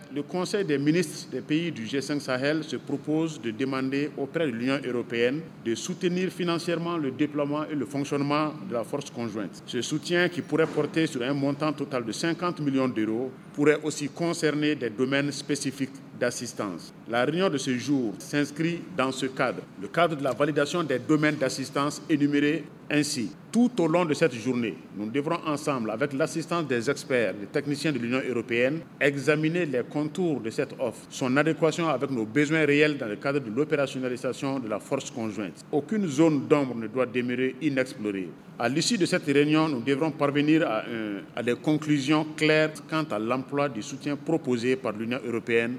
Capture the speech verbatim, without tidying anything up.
le Conseil des ministres des pays du G cinq Sahel se propose de demander auprès de l'Union européenne de soutenir financièrement le déploiement et le fonctionnement de la force conjointe. Ce soutien, qui pourrait porter sur un montant total de cinquante millions d'euros, pourrait aussi concerner des domaines spécifiques d'assistance. La réunion de ce jour s'inscrit dans ce cadre, le cadre de la validation des domaines d'assistance énumérés ainsi. Tout au long de cette journée, nous devrons ensemble, avec l'assistance des experts, des techniciens de l'Union européenne, examiner les contours de cette offre, son adéquation avec nos besoins réels dans le cadre de l'opérationnalisation de la force conjointe. Aucune zone d'ombre ne doit demeurer inexplorée. À l'issue de cette réunion, nous devrons parvenir à, un, à des conclusions claires quant à l'emploi du soutien proposé par l'Union européenne